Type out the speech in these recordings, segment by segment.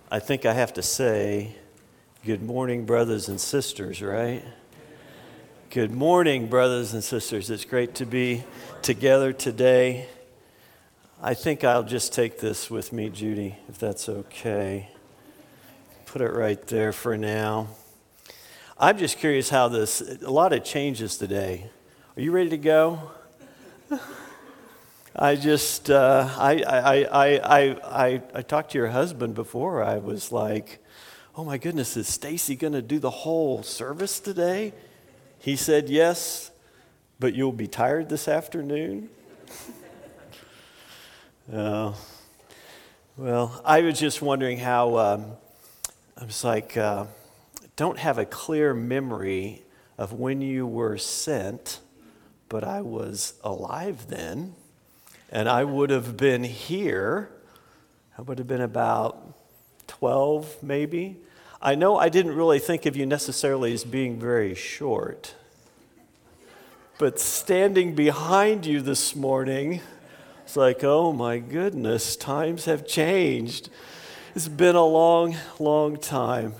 I think I have to say, good morning, brothers and sisters, right? Good morning, brothers and sisters. It's great to be together today. I think I'll just take this with me, Judy, if that's okay. Put it right there for now. I'm just curious how a lot of changes today. Are you ready to go? I talked to your husband before. I was like, oh my goodness, is Stacy going to do the whole service today? He said, yes, but you'll be tired this afternoon. Well, I was just wondering how, I was like, don't have a clear memory of when you were sent, but I was alive then. And I would have been here. I would have been about 12, maybe. I know I didn't really think of you necessarily as being very short. But standing behind you this morning, it's like, oh my goodness, times have changed. It's been a long, long time.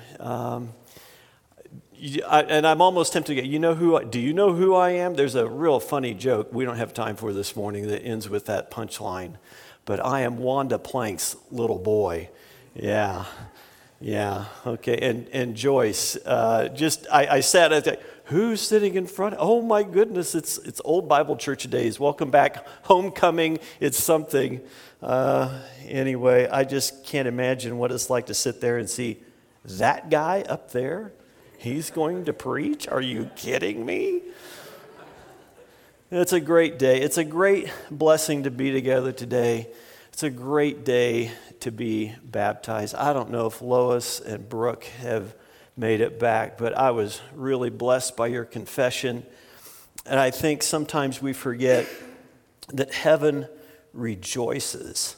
And I'm almost tempted to get, do you know who I am? There's a real funny joke we don't have time for this morning that ends with that punchline. But I am Wanda Plank's little boy. Yeah, okay. And Joyce, I sat at the, who's sitting in front? Oh my goodness, it's Old Bible Church days. Welcome back, homecoming, it's something. Anyway, I just can't imagine what it's like to sit there and see that guy up there. He's going to preach? Are you kidding me? It's a great day. It's a great blessing to be together today. It's a great day to be baptized. I don't know if Lois and Brooke have made it back, but I was really blessed by your confession. And I think sometimes we forget that heaven rejoices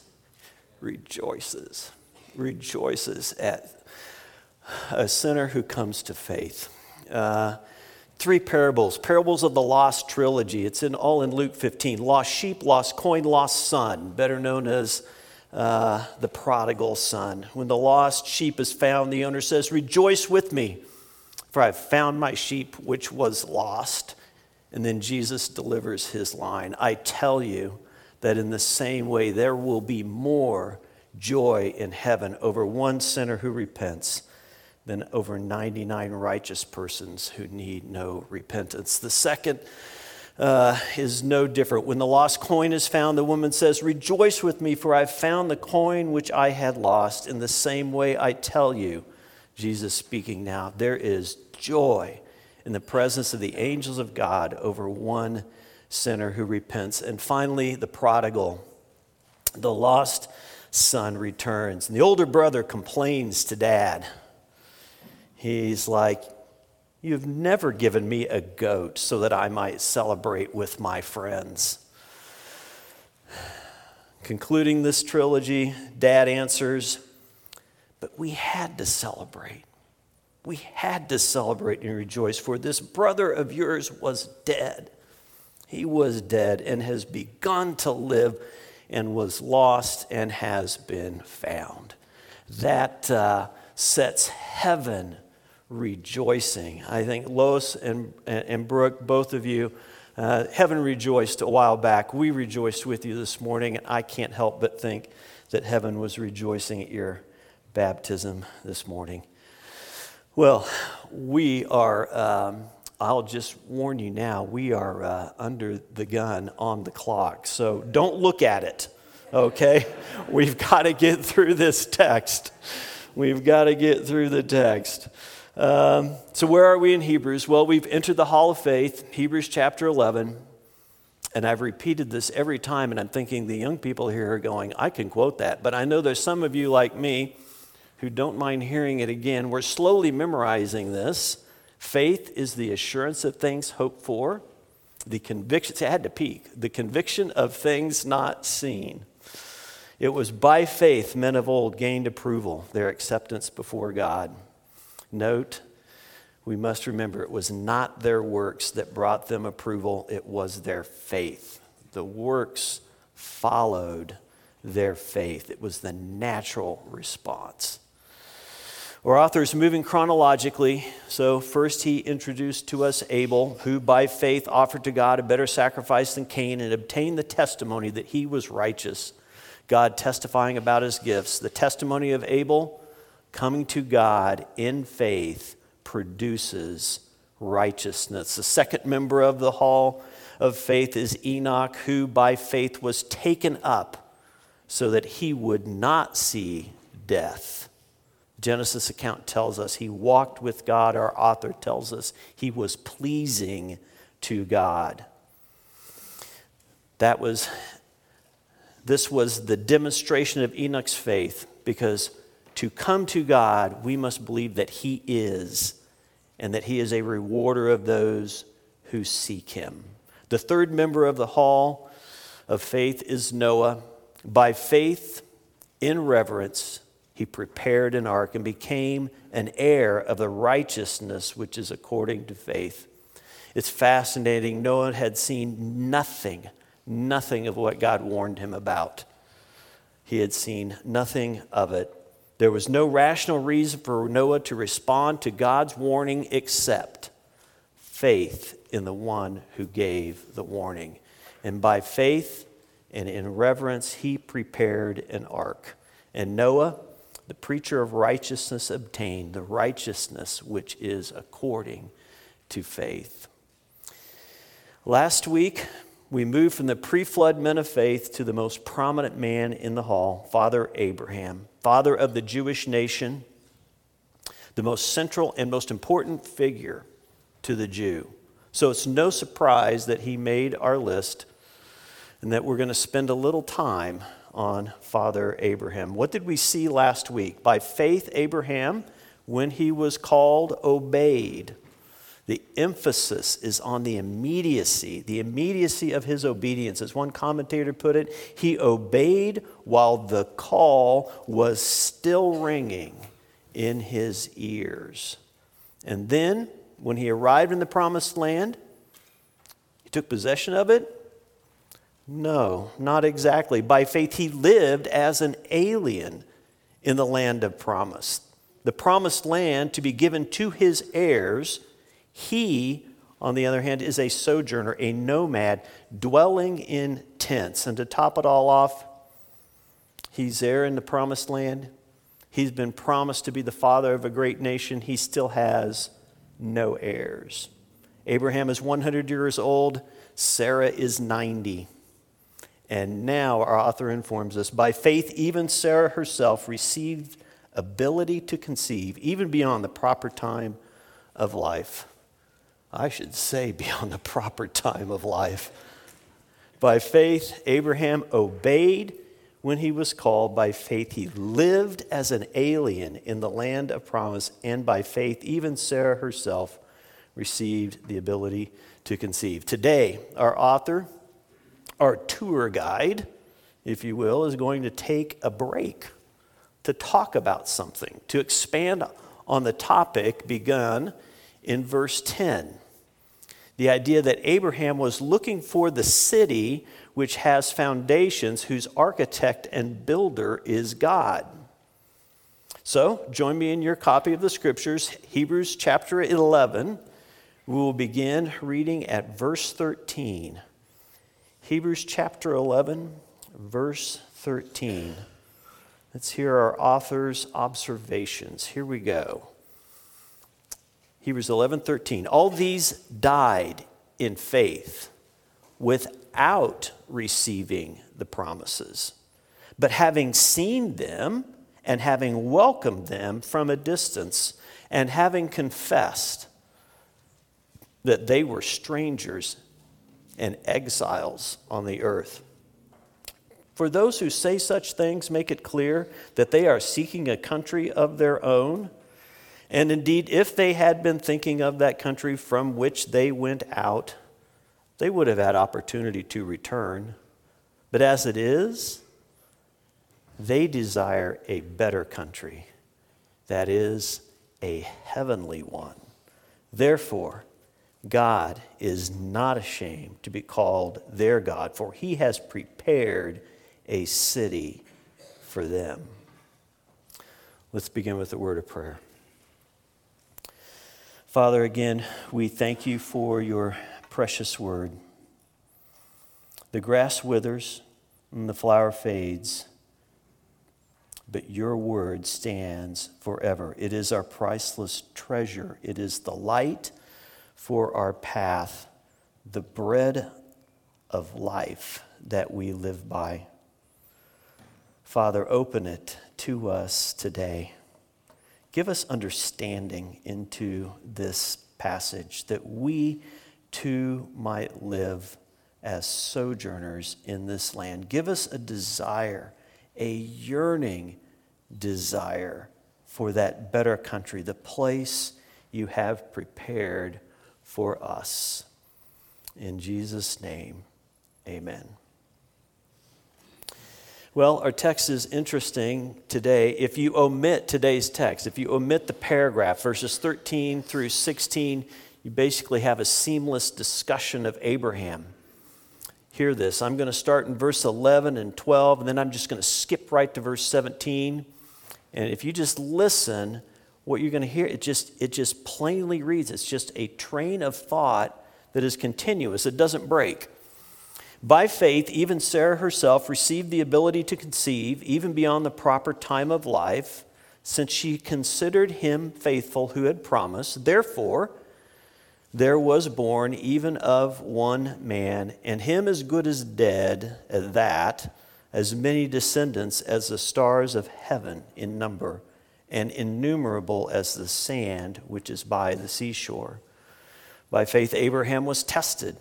at a sinner who comes to faith. 3 parables of the lost trilogy. It's all in Luke 15. Lost sheep, lost coin, lost son, better known as the prodigal son. When the lost sheep is found, the owner says, rejoice with me, for I have found my sheep which was lost. And then Jesus delivers his line. I tell you that in the same way there will be more joy in heaven over one sinner who repents than over 99 righteous persons who need no repentance. The second is no different. When the lost coin is found, the woman says, rejoice with me, for I have found the coin which I had lost. In the same way I tell you, Jesus speaking now, there is joy in the presence of the angels of God over one sinner who repents. And finally, the prodigal, the lost son returns. And the older brother complains to dad. He's like, you've never given me a goat so that I might celebrate with my friends. Concluding this trilogy, Dad answers, but we had to celebrate. We had to celebrate and rejoice, for this brother of yours was dead. He was dead and has begun to live and was lost and has been found. That sets heaven rejoicing. I think Lois and Brooke, both of you, heaven rejoiced a while back. We rejoiced with you this morning, and I can't help but think that heaven was rejoicing at your baptism this morning. Well, we are, I'll just warn you now, we are under the gun on the clock, so don't look at it, okay? We've got to get through this text. We've got to get through the text. So where are we in Hebrews? Well, we've entered the Hall of Faith, Hebrews chapter 11, and I've repeated this every time, and I'm thinking the young people here are going, I can quote that, but I know there's some of you like me who don't mind hearing it again. We're slowly memorizing this. Faith is the assurance of things hoped for, the conviction, see, I had to peek, the conviction of things not seen. It was by faith men of old gained approval, their acceptance before God. Note, we must remember it was not their works that brought them approval, it was their faith. The works followed their faith. It was the natural response. Our author is moving chronologically. So first he introduced to us Abel, who by faith offered to God a better sacrifice than Cain and obtained the testimony that he was righteous, God testifying about his gifts. The testimony of Abel coming to God in faith produces righteousness. The second member of the hall of faith is Enoch, who by faith was taken up so that he would not see death. Genesis account tells us he walked with God. Our author tells us he was pleasing to God. This was the demonstration of Enoch's faith, because to come to God, we must believe that he is, and that he is a rewarder of those who seek him. The third member of the hall of faith is Noah. By faith, in reverence, he prepared an ark and became an heir of the righteousness which is according to faith. It's fascinating. Noah had seen nothing of what God warned him about. He had seen nothing of it. There was no rational reason for Noah to respond to God's warning except faith in the one who gave the warning. And by faith and in reverence, he prepared an ark. And Noah, the preacher of righteousness, obtained the righteousness which is according to faith. Last week, we moved from the pre-flood men of faith to the most prominent man in the hall, Father Abraham, father of the Jewish nation, the most central and most important figure to the Jew. So it's no surprise that he made our list and that we're going to spend a little time on Father Abraham. What did we see last week? By faith, Abraham, when he was called, obeyed. The emphasis is on the immediacy of his obedience. As one commentator put it, he obeyed while the call was still ringing in his ears. And then, when he arrived in the promised land, he took possession of it? No, not exactly. By faith, he lived as an alien in the land of promise. The promised land to be given to his heirs. He, on the other hand, is a sojourner, a nomad, dwelling in tents. And to top it all off, he's there in the promised land. He's been promised to be the father of a great nation. He still has no heirs. Abraham is 100 years old. Sarah is 90. And now our author informs us, by faith, even Sarah herself received ability to conceive, even beyond the proper time of life. I should say beyond the proper time of life. By faith, Abraham obeyed when he was called. By faith, he lived as an alien in the land of promise. And by faith, even Sarah herself received the ability to conceive. Today, our author, our tour guide, if you will, is going to take a break to talk about something, to expand on the topic begun in verse 10. The idea that Abraham was looking for the city which has foundations, whose architect and builder is God. So, join me in your copy of the scriptures, Hebrews chapter 11. We will begin reading at verse 13. Hebrews chapter 11, verse 13. Let's hear our author's observations. Here we go. Hebrews 11:13. All these died in faith without receiving the promises, but having seen them and having welcomed them from a distance, and having confessed that they were strangers and exiles on the earth. For those who say such things make it clear that they are seeking a country of their own. And indeed, if they had been thinking of that country from which they went out, they would have had opportunity to return. But as it is, they desire a better country, that is, a heavenly one. Therefore, God is not ashamed to be called their God, for he has prepared a city for them. Let's begin with a word of prayer. Father, again, we thank you for your precious word. The grass withers and the flower fades, but your word stands forever. It is our priceless treasure. It is the light for our path, the bread of life that we live by. Father, open it to us today. Give us understanding into this passage that we too might live as sojourners in this land. Give us a desire, a yearning desire for that better country, the place you have prepared for us. In Jesus' name, amen. Well, our text is interesting today. If you omit today's text, if you omit the paragraph, verses 13 through 16, you basically have a seamless discussion of Abraham. Hear this. I'm going to start in verse 11 and 12, and then I'm just going to skip right to verse 17. And if you just listen, what you're going to hear, it just plainly reads. It's just a train of thought that is continuous. It doesn't break. By faith, even Sarah herself received the ability to conceive, even beyond the proper time of life, since she considered him faithful who had promised. Therefore, there was born even of one man, and him as good as dead, at that, as many descendants as the stars of heaven in number, and innumerable as the sand which is by the seashore. By faith, Abraham was tested.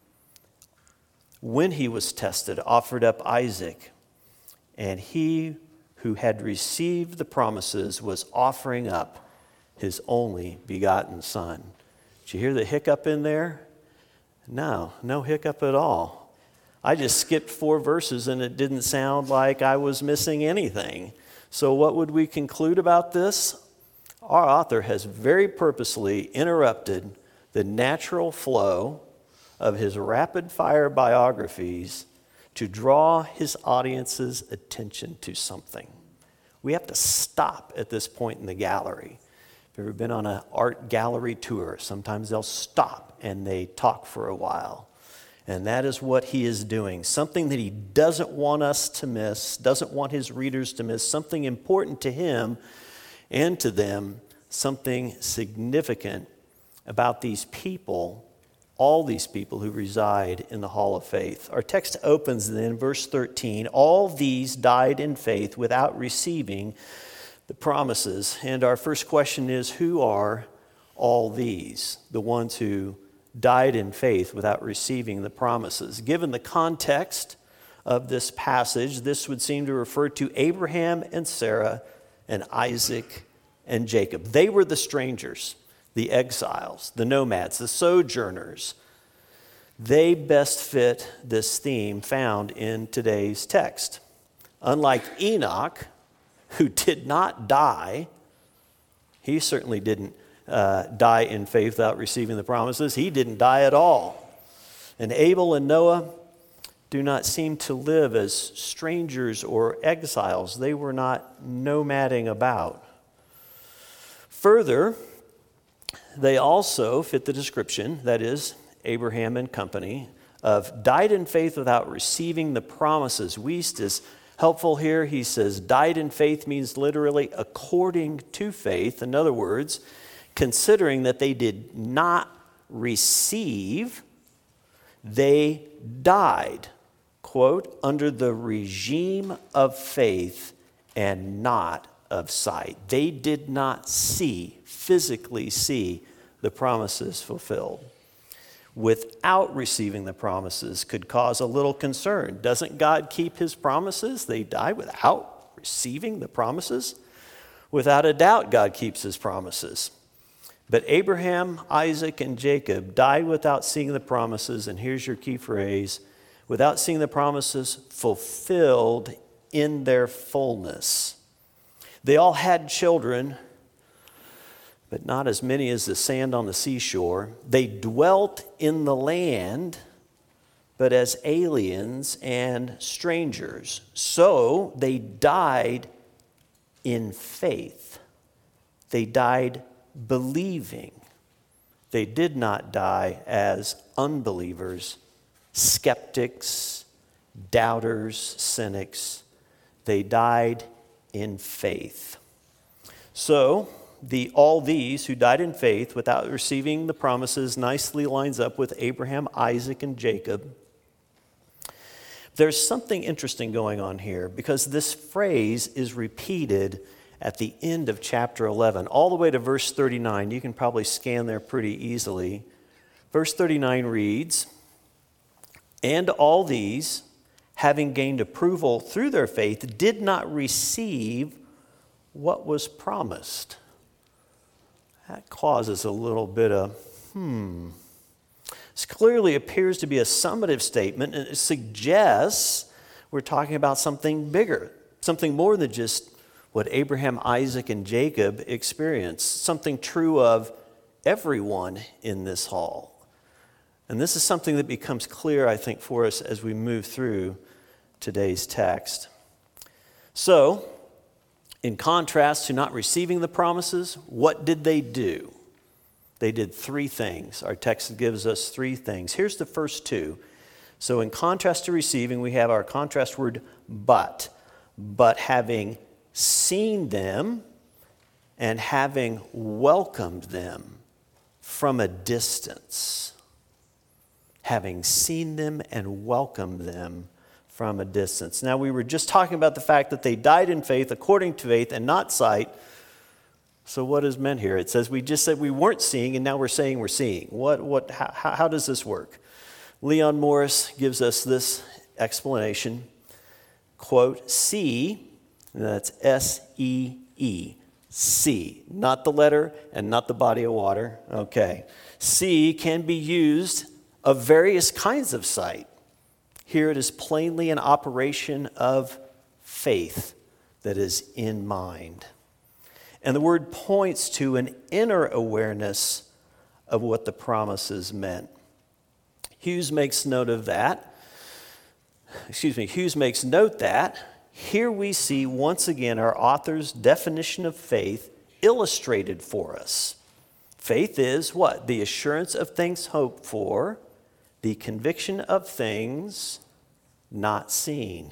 When he was tested, offered up Isaac, and he who had received the promises was offering up his only begotten son. Did you hear the hiccup in there? No hiccup at all. I just skipped 4 verses and it didn't sound like I was missing anything. So what would we conclude about this? Our author has very purposely interrupted the natural flow of his rapid-fire biographies to draw his audience's attention to something. We have to stop at this point in the gallery. If you've ever been on an art gallery tour, sometimes they'll stop and they talk for a while. And that is what he is doing. Something that he doesn't want us to miss, doesn't want his readers to miss, something important to him and to them, something significant about these people, all these people who reside in the hall of faith. Our text opens then, verse 13, all these died in faith without receiving the promises. And our first question is, who are all these? The ones who died in faith without receiving the promises. Given the context of this passage, this would seem to refer to Abraham and Sarah and Isaac and Jacob. They were the strangers, the exiles, the nomads, the sojourners. They best fit this theme found in today's text. Unlike Enoch, who did not die, he certainly didn't die in faith without receiving the promises. He didn't die at all. And Abel and Noah do not seem to live as strangers or exiles. They were not nomading about. Further, they also fit the description, that is, Abraham and company, of died in faith without receiving the promises. Wuest is helpful here. He says died in faith means literally according to faith. In other words, considering that they did not receive, they died, quote, under the regime of faith and not of sight. They did not physically see the promises fulfilled. Without receiving the promises could cause a little concern. Doesn't God keep his promises? They die without receiving the promises? Without a doubt, God keeps his promises. But Abraham, Isaac, and Jacob died without seeing the promises, and here's your key phrase, without seeing the promises fulfilled in their fullness. They all had children, but not as many as the sand on the seashore. They dwelt in the land, but as aliens and strangers. So they died in faith. They died believing. They did not die as unbelievers, skeptics, doubters, cynics. They died in faith. So, all these who died in faith without receiving the promises nicely lines up with Abraham, Isaac, and Jacob. There's something interesting going on here because this phrase is repeated at the end of chapter 11, all the way to verse 39. You can probably scan there pretty easily. Verse 39 reads, "And all these, having gained approval through their faith, did not receive what was promised." That causes a little bit of, This clearly appears to be a summative statement, and it suggests we're talking about something bigger, something more than just what Abraham, Isaac, and Jacob experienced, something true of everyone in this hall. And this is something that becomes clear, I think, for us as we move through today's text. So, in contrast to not receiving the promises, what did they do? They did three things. Our text gives us three things. Here's the first two. So in contrast to receiving, we have our contrast word but. But having seen them and having welcomed them from a distance. Having seen them and welcomed them from a distance. Now, we were just talking about the fact that they died in faith, according to faith, and not sight. So what is meant here? It says we just said we weren't seeing, and now we're saying we're seeing. How does this work? Leon Morris gives us this explanation. Quote, "See," and that's S-E-E, see, not the letter and not the body of water. Okay. See can be used of various kinds of sight. Here it is plainly an operation of faith that is in mind. And the word points to an inner awareness of what the promises meant. Hughes makes note that here we see once again our author's definition of faith illustrated for us. Faith is what? The assurance of things hoped for, the conviction of things not seen.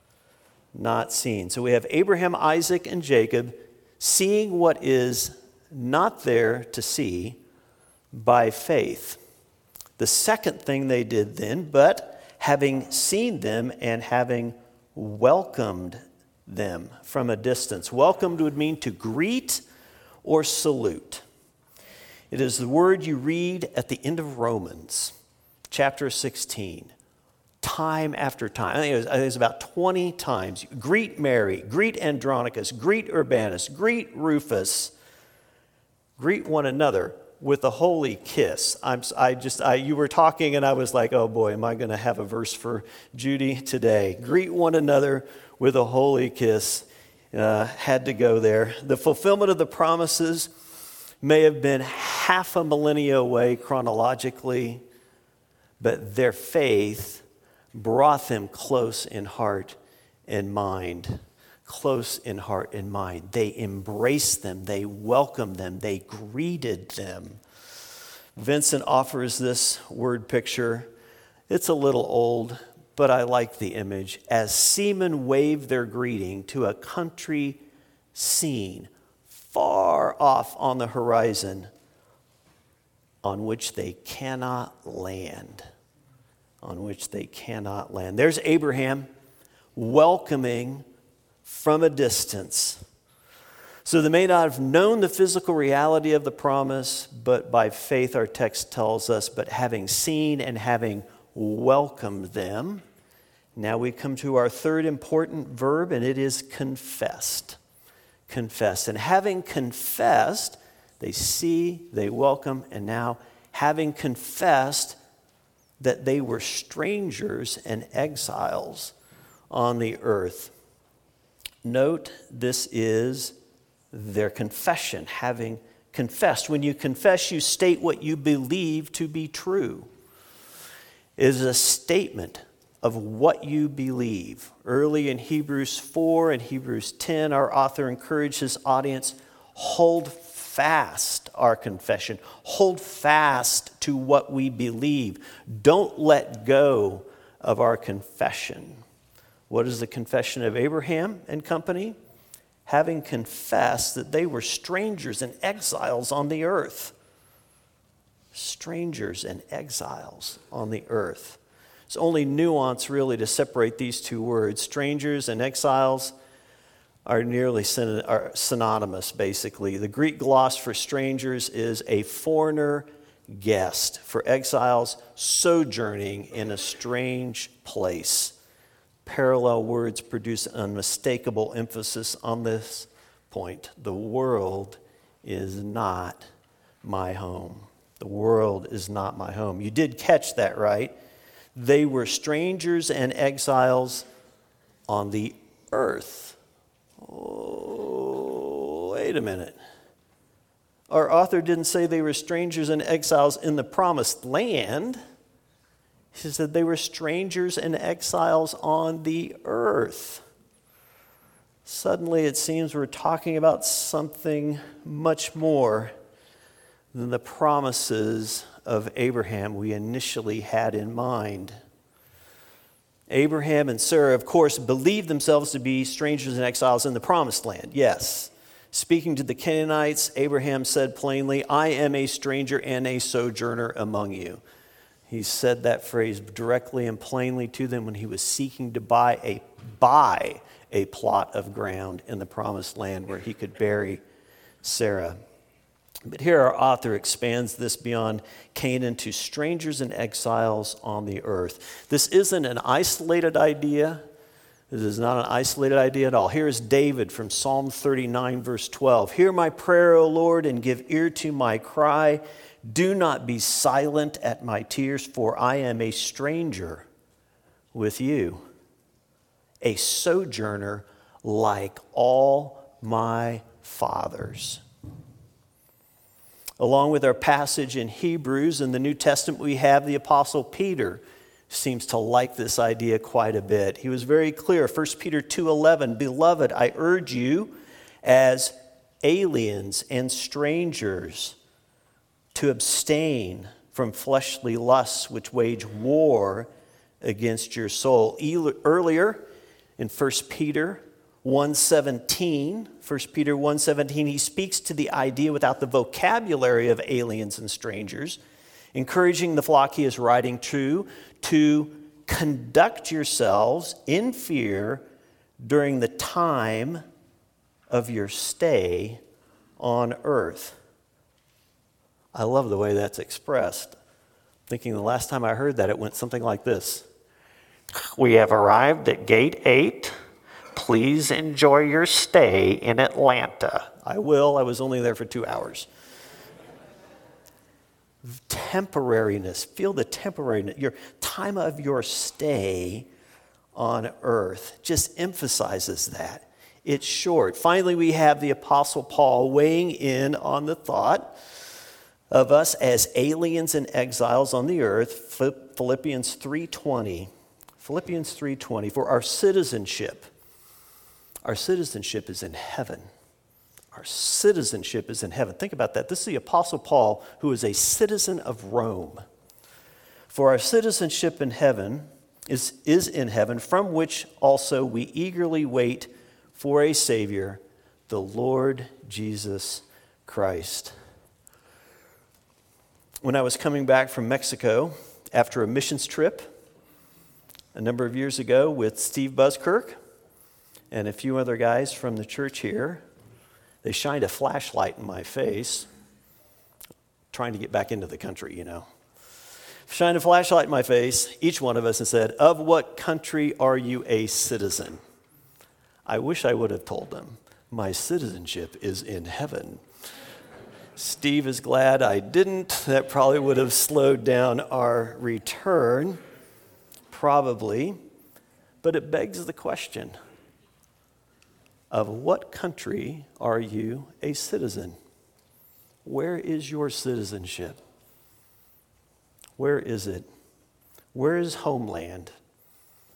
Not seen. So we have Abraham, Isaac, and Jacob seeing what is not there to see by faith. The second thing they did then, but having seen them and having welcomed them from a distance. Welcomed would mean to greet or salute. It is the word you read at the end of Romans, chapter 16. Time after time. I think it was about 20 times. Greet Mary, greet Andronicus, greet Urbanus, greet Rufus. Greet one another with a holy kiss. You were talking and I was like, oh boy, am I going to have a verse for Judy today? Greet one another with a holy kiss. Had to go there. The fulfillment of the promises may have been half a millennia away chronologically, but their faith brought them close in heart and mind. Close in heart and mind. They embraced them. They welcomed them. They greeted them. Vincent offers this word picture. It's a little old, but I like the image. As seamen wave their greeting to a country scene far off on the horizon on which they cannot land. On which they cannot land. There's Abraham welcoming from a distance. So they may not have known the physical reality of the promise, but by faith, our text tells us, but having seen and having welcomed them. Now we come to our third important verb, and it is confessed. Confessed. And having confessed, they see, they welcome, and now having confessed that they were strangers and exiles on the earth. Note, this is their confession, having confessed. When you confess, you state what you believe to be true. It is a statement of what you believe. Early in Hebrews 4 and Hebrews 10, our author encouraged his audience, hold fast our confession. Hold fast to what we believe. Don't let go of our confession. What is the confession of Abraham and company? Having confessed that they were strangers and exiles on the earth. Strangers and exiles on the earth. It's only nuance really to separate these two words. Strangers and exiles are nearly synonymous, basically. The Greek gloss for strangers is a foreigner guest. For exiles, sojourning in a strange place. Parallel words produce unmistakable emphasis on this point. The world is not my home. The world is not my home. You did catch that, right? They were strangers and exiles on the earth. Oh, wait a minute. Our author didn't say they were strangers and exiles in the promised land. He said they were strangers and exiles on the earth. Suddenly it seems we're talking about something much more than the promises of Abraham we initially had in mind. Abraham and Sarah, of course, believed themselves to be strangers and exiles in the promised land. Yes. Speaking to the Canaanites, Abraham said plainly, I am a stranger and a sojourner among you. He said that phrase directly and plainly to them when he was seeking to buy a plot of ground in the promised land where he could bury Sarah. But here our author expands this beyond Canaan to strangers and exiles on the earth. This isn't an isolated idea. This is not an isolated idea at all. Here is David from Psalm 39, verse 12. Hear my prayer, O Lord, and give ear to my cry. Do not be silent at my tears, for I am a stranger with you, a sojourner like all my fathers. Along with our passage in Hebrews in the New Testament, we have the Apostle Peter. Seems to like this idea quite a bit. He was very clear, 1 Peter 2:11, Beloved, I urge you as aliens and strangers to abstain from fleshly lusts which wage war against your soul. Earlier in 1 Peter 1:17, he speaks to the idea without the vocabulary of aliens and strangers, encouraging the flock he is writing to conduct yourselves in fear during the time of your stay on earth. I love the way that's expressed. Thinking the last time I heard that, it went something like this. We have arrived at gate 8. Please enjoy your stay in Atlanta. I will. I was only there for 2 hours. Temporariness. Feel the temporariness. Your time of your stay on earth just emphasizes that. It's short. Finally, we have the Apostle Paul weighing in on the thought of us as aliens and exiles on the earth. Philippians 3:20. Philippians 3:20. For our citizenship is in heaven. Our citizenship is in heaven. Think about that. This is the Apostle Paul, who is a citizen of Rome. For our citizenship in heaven is in heaven, from which also we eagerly wait for a Savior, the Lord Jesus Christ. When I was coming back from Mexico after a missions trip a number of years ago with Steve Buskirk and a few other guys from the church here, they shined a flashlight in my face, trying to get back into the country, you know. Shined a flashlight in my face, each one of us, and said, of what country are you a citizen? I wish I would have told them, my citizenship is in heaven. Steve is glad I didn't. That probably would have slowed down our return, probably. But it begs the question, of what country are you a citizen? Where is your citizenship? Where is it? Where is homeland?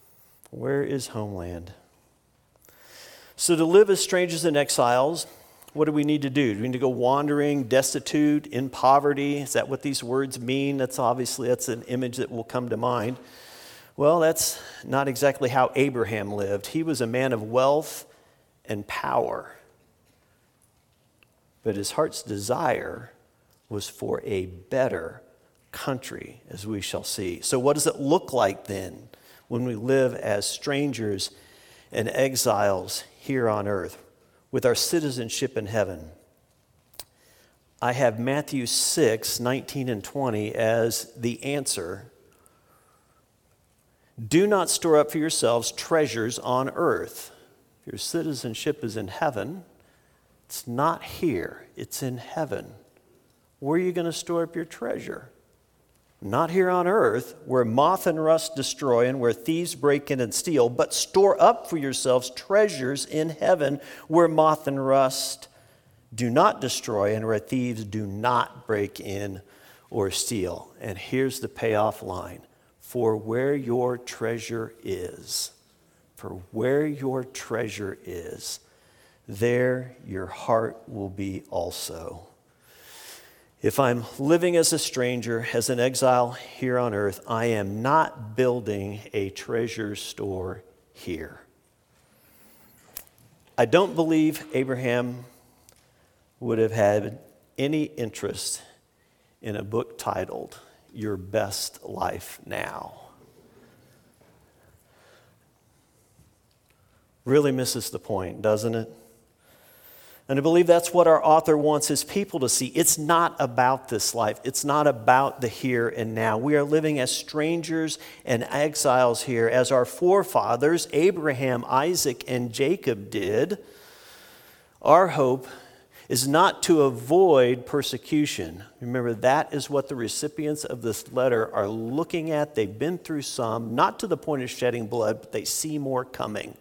Where is homeland? So to live as strangers and exiles, what do we need to do? Do we need to go wandering, destitute, in poverty? Is that what these words mean? That's an image that will come to mind. Well, that's not exactly how Abraham lived. He was a man of wealth and power. But his heart's desire was for a better country, as we shall see. So what does it look like then when we live as strangers and exiles here on earth with our citizenship in heaven? I have Matthew 6, 19 and 20 as the answer. Do not store up for yourselves treasures on earth. Your citizenship is in heaven. It's not here, it's in heaven. Where are you going to store up your treasure? Not here on earth, where moth and rust destroy and where thieves break in and steal, but store up for yourselves treasures in heaven, where moth and rust do not destroy and where thieves do not break in or steal. And here's the payoff line. For where your treasure is, there your heart will be also. If I'm living as a stranger, as an exile here on earth, I am not building a treasure store here. I don't believe Abraham would have had any interest in a book titled Your Best Life Now. Really misses the point, doesn't it? And I believe that's what our author wants his people to see. It's not about this life. It's not about the here and now. We are living as strangers and exiles here, as our forefathers, Abraham, Isaac, and Jacob did. Our hope is not to avoid persecution. Remember, that is what the recipients of this letter are looking at. They've been through some, not to the point of shedding blood, but they see more coming.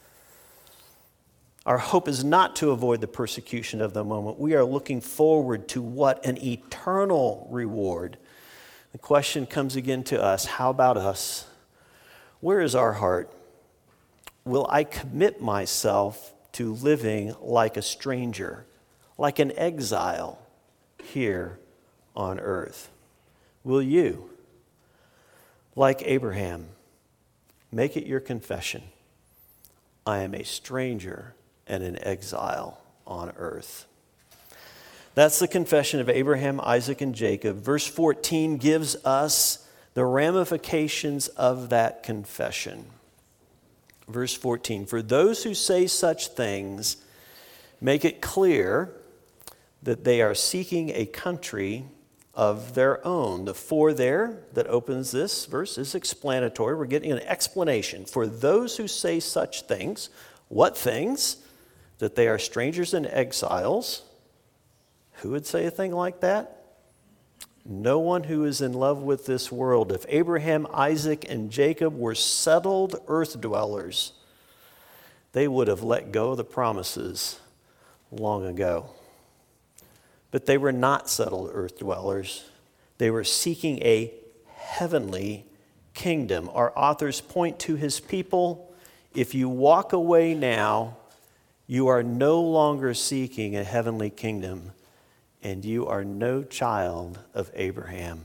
Our hope is not to avoid the persecution of the moment. We are looking forward to what? An eternal reward. The question comes again to us, how about us? Where is our heart? Will I commit myself to living like a stranger, like an exile here on earth? Will you, like Abraham, make it your confession? I am a stranger and an exile on earth. That's the confession of Abraham, Isaac, and Jacob. Verse 14 gives us the ramifications of that confession. Verse 14, for those who say such things make it clear that they are seeking a country of their own. The for there that opens this verse is explanatory. We're getting an explanation. For those who say such things, what things? That they are strangers and exiles. Who would say a thing like that? No one who is in love with this world. If Abraham, Isaac, and Jacob were settled earth dwellers, they would have let go of the promises long ago. But they were not settled earth dwellers. They were seeking a heavenly kingdom. Our authors point to his people. If you walk away now, you are no longer seeking a heavenly kingdom, and you are no child of Abraham.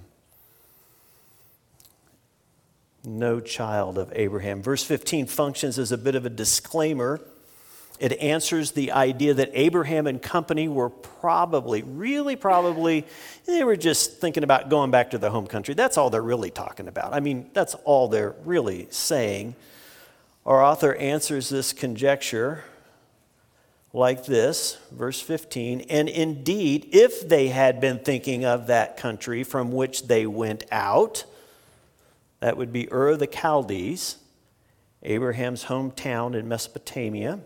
No child of Abraham. Verse 15 functions as a bit of a disclaimer. It answers the idea that Abraham and company were really probably, they were just thinking about going back to their home country. That's all they're really talking about. I mean, that's all they're really saying. Our author answers this conjecture like this, verse 15, and indeed, if they had been thinking of that country from which they went out, that would be Ur of the Chaldees, Abraham's hometown in Mesopotamia.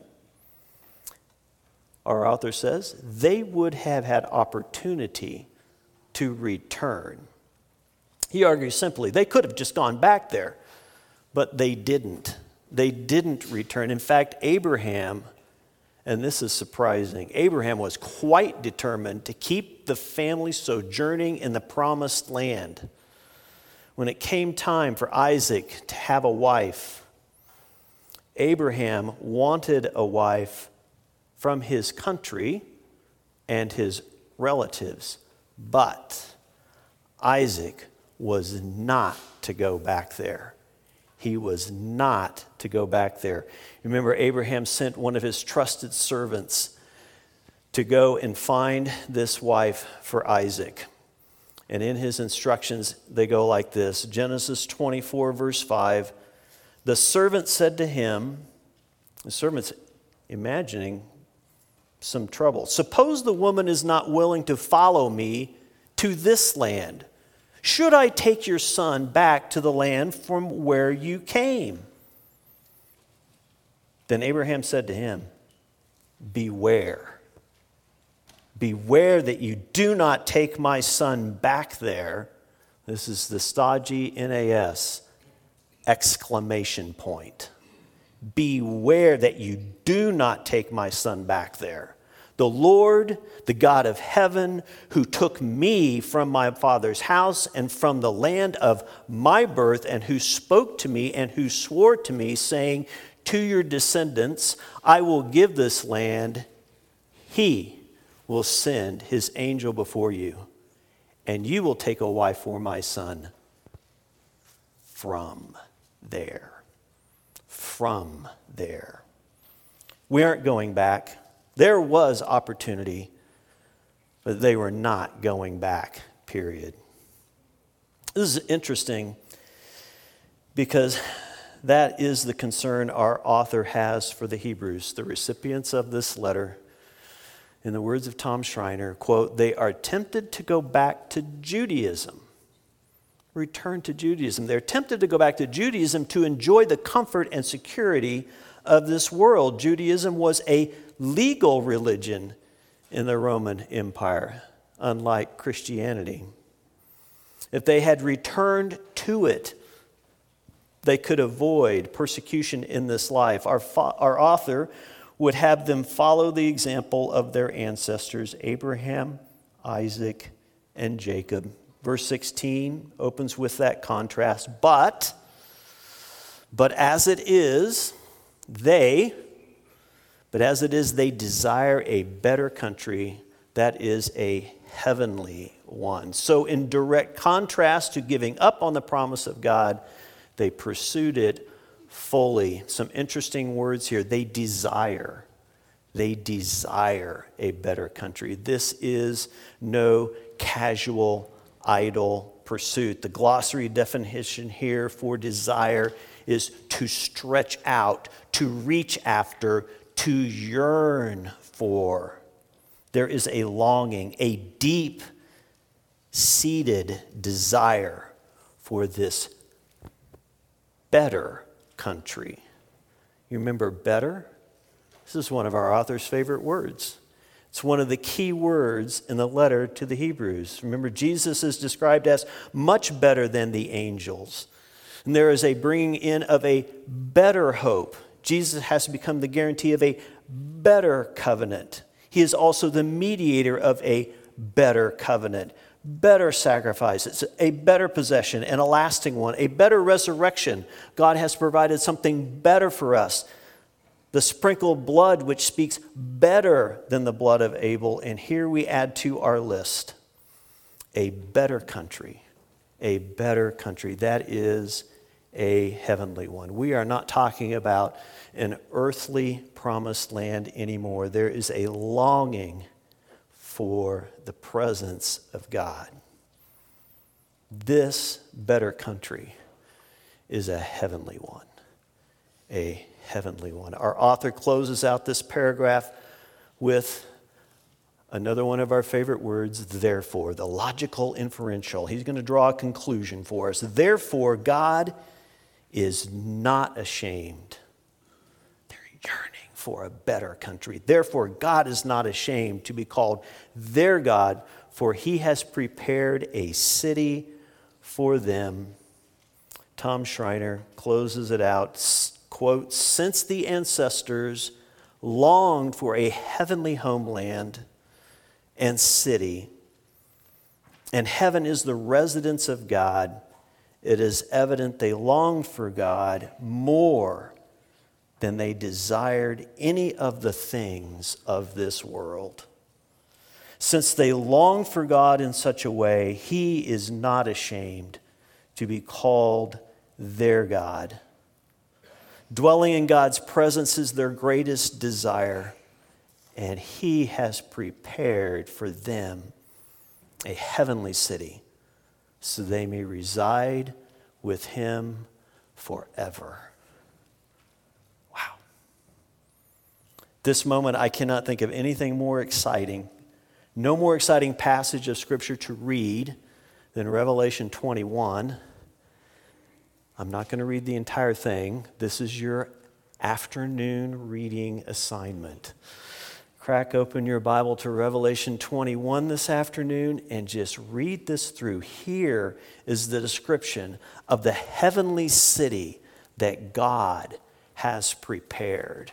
Our author says they would have had opportunity to return. He argues simply, they could have just gone back there, but they didn't. They didn't return. In fact, Abraham, and this is surprising, Abraham was quite determined to keep the family sojourning in the promised land. When it came time for Isaac to have a wife, Abraham wanted a wife from his country, and his relatives. But Isaac was not to go back there. He was not to go back there. Remember, Abraham sent one of his trusted servants to go and find this wife for Isaac. And in his instructions, they go like this. Genesis 24, verse 5. The servant said to him, the servant's imagining some trouble. Suppose the woman is not willing to follow me to this land. Should I take your son back to the land from where you came? Then Abraham said to him, beware. Beware that you do not take my son back there. This is the stodgy NAS exclamation point. Beware that you do not take my son back there. The Lord, the God of heaven, who took me from my father's house and from the land of my birth, and who spoke to me and who swore to me, saying, to your descendants, I will give this land. He will send his angel before you, and you will take a wife for my son from there. From there. We aren't going back. There was opportunity, but they were not going back, period. This is interesting because that is the concern our author has for the Hebrews, the recipients of this letter. In the words of Tom Schreiner, quote, they are tempted to go back to Judaism. Return to Judaism. They're tempted to go back to Judaism to enjoy the comfort and security of this world. Judaism was a legal religion in the Roman Empire, unlike Christianity. If they had returned to it, they could avoid persecution in this life. Our author would have them follow the example of their ancestors, Abraham, Isaac, and Jacob. Verse 16 opens with that contrast. But as it is, they desire a better country, that is a heavenly one. So in direct contrast to giving up on the promise of God, they pursued it fully. Some interesting words here. They desire a better country. This is no casual, idle pursuit. The glossary definition here for desire is to stretch out, to reach after, to yearn for. There is a longing, a deep-seated desire for this better country. You remember better? This is one of our author's favorite words. It's one of the key words in the letter to the Hebrews. Remember, Jesus is described as much better than the angels. And there is a bringing in of a better hope. Jesus has become the guarantee of a better covenant. He is also the mediator of a better covenant, better sacrifice. It's a better possession and a lasting one, a better resurrection. God has provided something better for us. The sprinkled blood, which speaks better than the blood of Abel. And here we add to our list a better country, a better country. That is a heavenly one. We are not talking about an earthly promised land anymore. There is a longing for the presence of God. This better country is a heavenly one. A heavenly one. Our author closes out this paragraph with another one of our favorite words, therefore, the logical inferential. He's going to draw a conclusion for us. Therefore, God is not ashamed. They're yearning for a better country. Therefore, God is not ashamed to be called their God, for he has prepared a city for them. Tom Schreiner closes it out, quote, since the ancestors longed for a heavenly homeland and city, and heaven is the residence of God, it is evident they longed for God more than they desired any of the things of this world. Since they long for God in such a way, he is not ashamed to be called their God. Dwelling in God's presence is their greatest desire, and he has prepared for them a heavenly city, so they may reside with him forever. Wow. This moment, I cannot think of anything more exciting, no more exciting passage of Scripture to read than Revelation 21. I'm not going to read the entire thing. This is your afternoon reading assignment. Crack open your Bible to Revelation 21 this afternoon and just read this through. Here is the description of the heavenly city that God has prepared.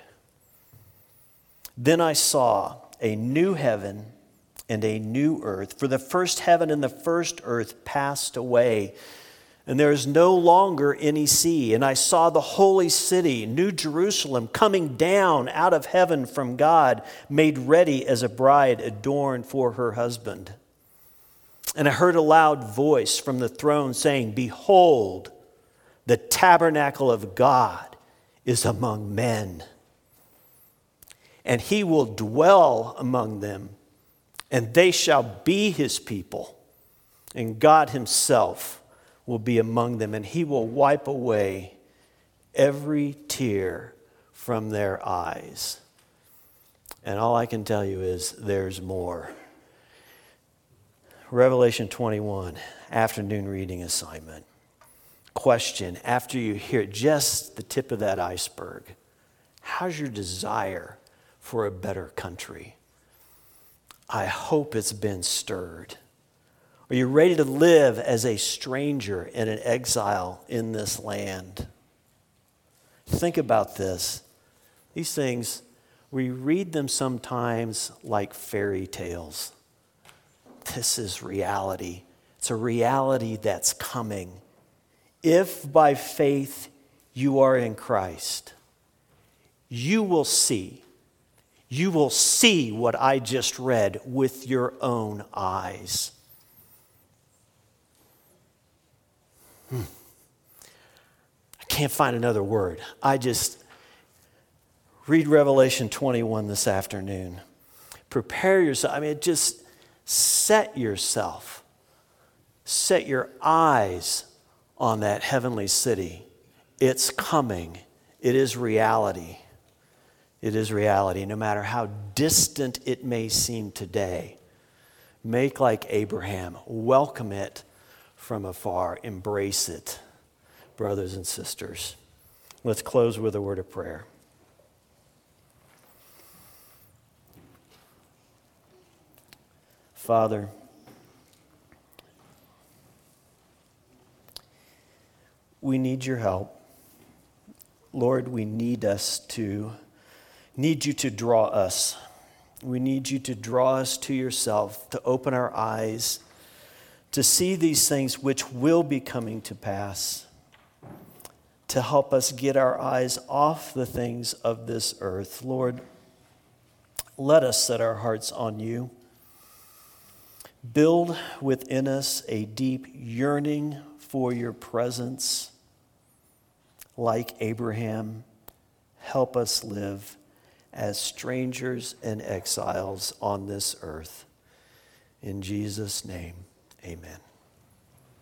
Then I saw a new heaven and a new earth, for the first heaven and the first earth passed away, and there is no longer any sea. And I saw the holy city, New Jerusalem, coming down out of heaven from God, made ready as a bride adorned for her husband. And I heard a loud voice from the throne saying, "Behold, the tabernacle of God is among men, and he will dwell among them, and they shall be his people, and God himself will be among them, and he will wipe away every tear from their eyes." And all I can tell you is there's more. Revelation 21, afternoon reading assignment. Question, after you hear just the tip of that iceberg, how's your desire for a better country? I hope it's been stirred. Are you ready to live as a stranger and an exile in this land? Think about this. These things, we read them sometimes like fairy tales. This is reality. It's a reality that's coming. If by faith you are in Christ, you will see what I just read with your own eyes. I can't find another word. I just read Revelation 21 this afternoon. Prepare yourself. Just set yourself. Set your eyes on that heavenly city. It's coming. It is reality. It is reality, no matter how distant it may seem today. Make like Abraham. Welcome it from afar. Embrace it, brothers and sisters. Let's close with a word of prayer. Father, we need your help. Lord, we need you to draw us. We need you to draw us to yourself, to open our eyes, to see these things which will be coming to pass, to help us get our eyes off the things of this earth. Lord, let us set our hearts on you. Build within us a deep yearning for your presence. Like Abraham, help us live as strangers and exiles on this earth. In Jesus' name, amen.